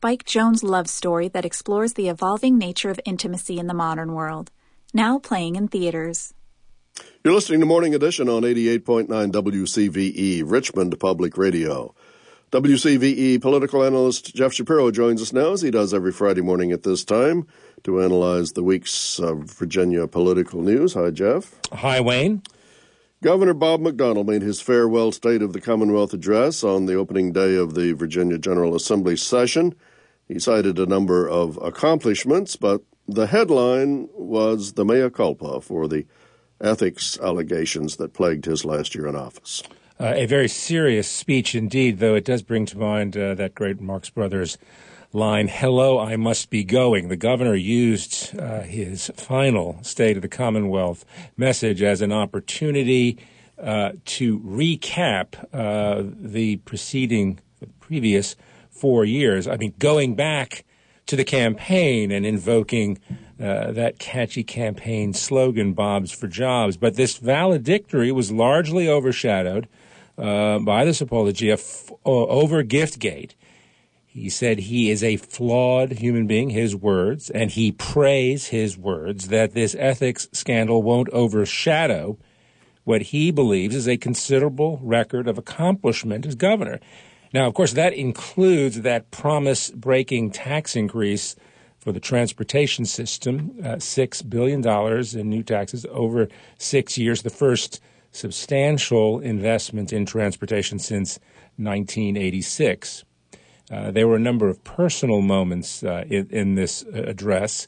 Spike Jonze love story that explores the evolving nature of intimacy in the modern world. Now playing in theaters. You're listening to Morning Edition on 88.9 WCVE, Richmond Public Radio. WCVE political analyst Jeff Shapiro joins us now, as he does every Friday morning at this time, to analyze the week's Virginia political news. Hi, Jeff. Hi, Wayne. Governor Bob McDonnell made his farewell State of the Commonwealth address on the opening day of the Virginia General Assembly session. He cited a number of accomplishments, but the headline was the mea culpa for the ethics allegations that plagued his last year in office. A very serious speech indeed, though it does bring to mind that great Marx Brothers line, "Hello, I must be going." The governor used his final State of the Commonwealth message as an opportunity to recap the previous 4 years. I mean, going back to the campaign and invoking that catchy campaign slogan, "Bob's for Jobs." But this valedictory was largely overshadowed by this apology over Giftgate. He said he is a flawed human being, his words, and he praised his words that this ethics scandal won't overshadow what he believes is a considerable record of accomplishment as governor. Now, of course, that includes that promise-breaking tax increase for the transportation system, $6 billion in new taxes over 6 years, the first substantial investment in transportation since 1986. There were a number of personal moments in this address.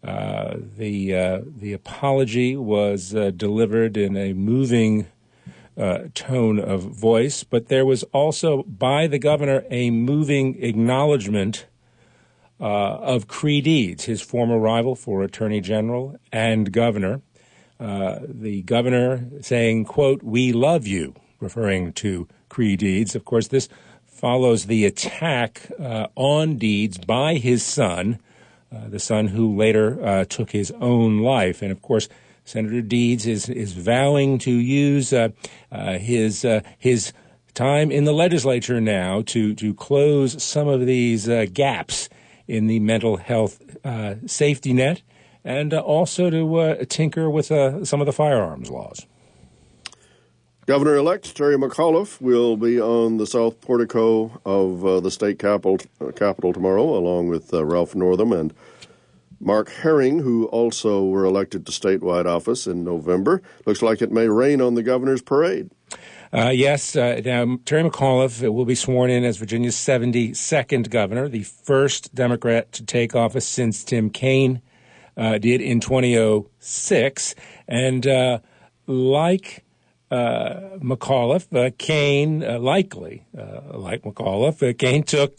The apology was delivered in a moving tone of voice, but there was also, by the governor, a moving acknowledgement of Creigh Deeds, his former rival for attorney general and governor. The governor saying, quote, "We love you," referring to Creigh Deeds. Of course, this follows the attack on Deeds by his son, the son who later took his own life. And, of course, Senator Deeds is vowing to use his time in the legislature now to close some of these gaps in the mental health safety net, and also to tinker with some of the firearms laws. Governor-elect Terry McAuliffe will be on the south portico of the state capitol tomorrow, along with Ralph Northam and Mark Herring, who also were elected to statewide office in November. Looks like it may rain on the governor's parade. Yes. Now, Terry McAuliffe will be sworn in as Virginia's 72nd governor, the first Democrat to take office since Tim Kaine did in 2006. And like McAuliffe, Kaine, likely, like McAuliffe, Kaine took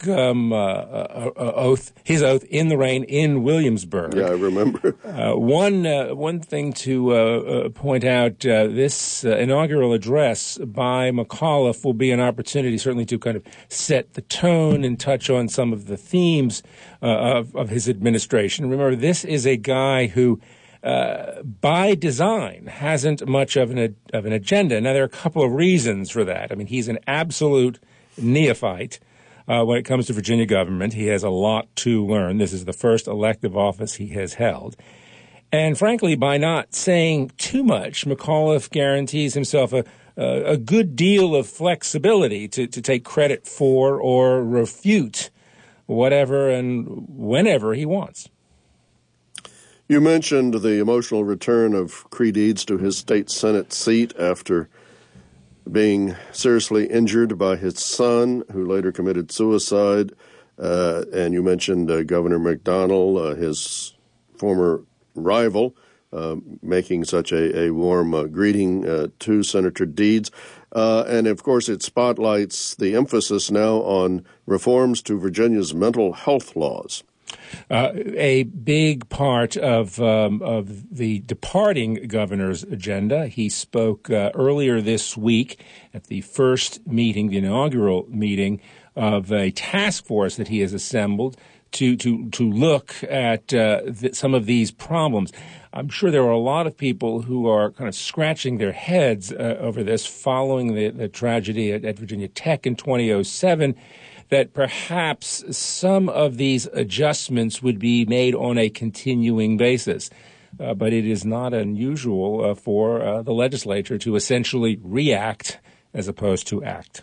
his oath in the rain in Williamsburg. Yeah, I remember. One thing to point out, this inaugural address by McAuliffe will be an opportunity certainly to kind of set the tone and touch on some of the themes of his administration. Remember, this is a guy who by design, hasn't much of an agenda. Now, there are a couple of reasons for that. I mean, he's an absolute neophyte when it comes to Virginia government. He has a lot to learn. This is the first elective office he has held. And frankly, by not saying too much, McAuliffe guarantees himself a good deal of flexibility to take credit for or refute whatever and whenever he wants. You mentioned the emotional return of Creigh Deeds to his state Senate seat after being seriously injured by his son, who later committed suicide. And you mentioned Governor McDonnell, his former rival, making such a warm greeting to Senator Deeds. And, of course, it spotlights the emphasis now on reforms to Virginia's mental health laws. A big part of the departing governor's agenda. He spoke earlier this week at the first meeting, the inaugural meeting of a task force that he has assembled to look at some of these problems. I'm sure there are a lot of people who are kind of scratching their heads over this following the tragedy at Virginia Tech in 2007. that perhaps some of these adjustments would be made on a continuing basis. But it is not unusual for the legislature to essentially react as opposed to act.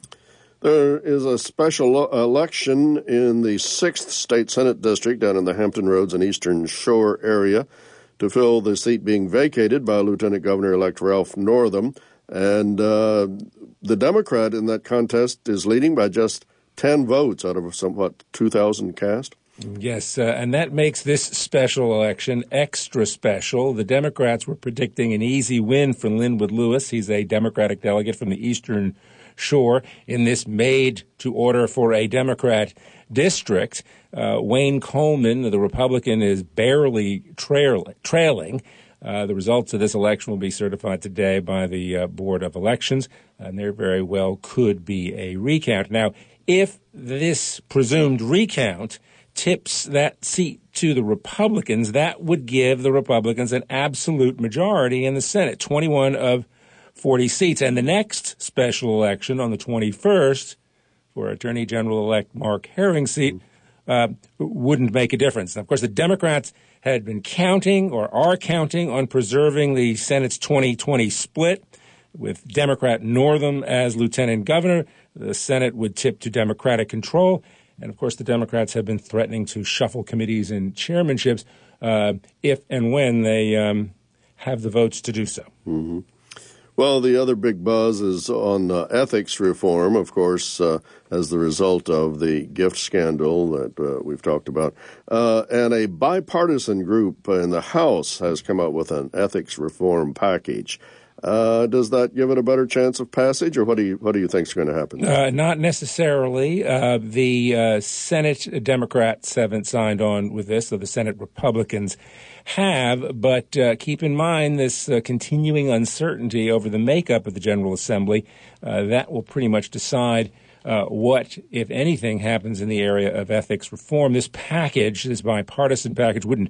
There is a special election in the 6th State Senate District down in the Hampton Roads and Eastern Shore area to fill the seat being vacated by Lieutenant Governor-elect Ralph Northam. And the Democrat in that contest is leading by just 10 votes out of somewhat 2,000 cast. Yes, and that makes this special election extra special. The Democrats were predicting an easy win for Linwood Lewis. He's a Democratic delegate from the Eastern Shore in this made-to-order for a Democrat district. Wayne Coleman, the Republican, is barely trailing. The results of this election will be certified today by the Board of Elections, and there very well could be a recount. Now, if this presumed recount tips that seat to the Republicans, that would give the Republicans an absolute majority in the Senate, 21 of 40 seats. And the next special election on the 21st for Attorney General-elect Mark Herring's seat wouldn't make a difference. And of course, the Democrats had been counting or are counting on preserving the Senate's 2020 split. With Democrat Northam as lieutenant governor, the Senate would tip to Democratic control. And, of course, the Democrats have been threatening to shuffle committees and chairmanships if and when they have the votes to do so. Mm-hmm. Well, the other big buzz is on ethics reform, of course, as the result of the gift scandal that we've talked about. And a bipartisan group in the House has come up with an ethics reform package. Does that give it a better chance of passage, or what do you think is going to happen? Not necessarily. The Senate Democrats haven't signed on with this, so the Senate Republicans have. But keep in mind this continuing uncertainty over the makeup of the General Assembly. That will pretty much decide what, if anything, happens in the area of ethics reform. This package, this bipartisan package, wouldn't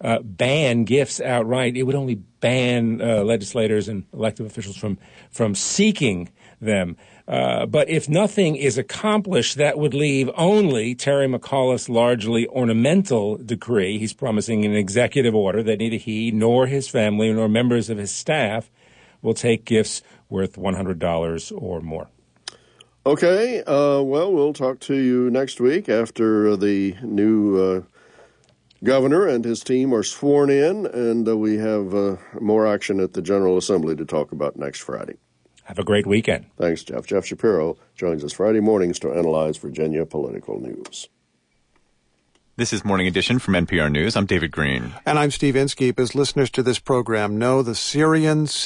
ban gifts outright. It would only ban legislators and elected officials from seeking them. But if nothing is accomplished, that would leave only Terry McAuliffe's largely ornamental decree. He's promising an executive order that neither he nor his family nor members of his staff will take gifts worth $100 or more. Okay. Well, we'll talk to you next week after the new governor and his team are sworn in, and we have more action at the General Assembly to talk about next Friday. Have a great weekend. Thanks, Jeff. Jeff Shapiro joins us Friday mornings to analyze Virginia political news. This is Morning Edition from NPR News. I'm David Green. And I'm Steve Inskeep. As listeners to this program know, the Syrian